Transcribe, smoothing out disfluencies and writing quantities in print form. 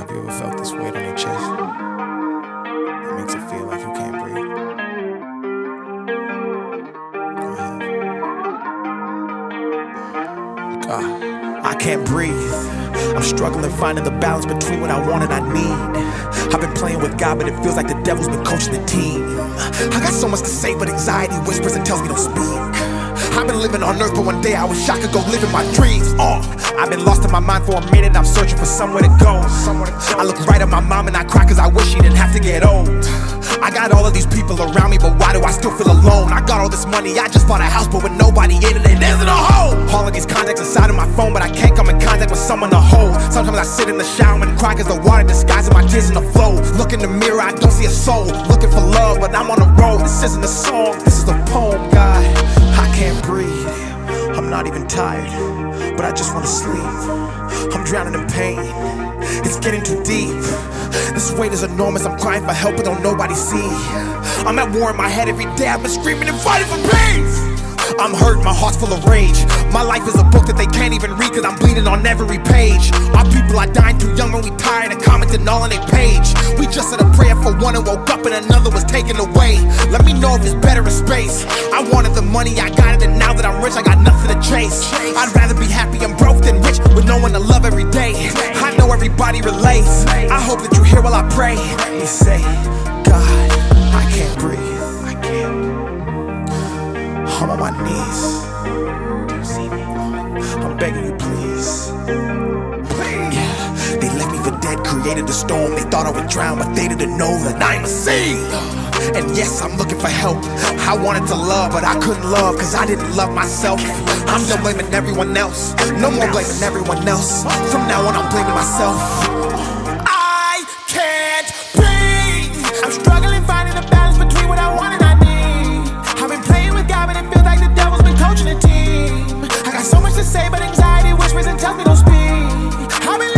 Have you ever felt this weight on your chest? It makes it feel like you can't breathe. I can't breathe. I'm struggling finding the balance between what I want and I need. I've been playing with God, but it feels like the devil's been coaching the team. I got so much to say, but anxiety whispers and tells me don't speak. I've been living on earth, but one day I wish I could go live in my dreams. I've been lost in my mind for a minute, I'm searching for somewhere to go. I look right at my mom and I cry cause I wish she didn't have to get old. I got all of these people around me, but why do I still feel alone? I got all this money, I just bought a house, but with nobody in it, it isn't a home. All of these contacts inside of my phone, but I can't come in contact with someone to hold. Sometimes I sit in the shower and cry cause the water disguises my tears in the flow. Look in the mirror, I don't see a soul. Looking for love, but I'm on the road. This isn't a song, this is a poem, God. I can't breathe, I'm not even tired, but I just wanna sleep. I'm drowning in pain, it's getting too deep. This weight is enormous, I'm crying for help, but don't nobody see. I'm at war in my head every day, I've been screaming and fighting for peace. I'm hurt, my heart's full of rage. My life is a book that they can't even read cause I'm bleeding on every page. Our people are dying too young when we tired and commenting all on their page. We just said a prayer for one and woke up and another was taken away. Let me know if it's better in space. I wanted the money, I got it, and now that I'm rich I got nothing to chase. I'd rather be happy and broke than rich with no one to love every day. I know everybody relates, I hope that you hear while I pray. We say, God, I can't breathe, I can't. I'm on my knees. Do you see me? I'm begging you, please. Please. Yeah, they left me for dead, created a storm. They thought I would drown, but they didn't know that I'm a sea. And yes, I'm looking for help. I wanted to love, but I couldn't love cause I didn't love myself. I'm done blaming everyone else. No more blaming everyone else. From now on, I'm blaming myself. I can't breathe. I'm struggling finding the balance between what I want and I need. I've been playing with God, but it feels like the devil's been coaching the team. I got so much to say, but anxiety whispers and tells me don't speak. I've been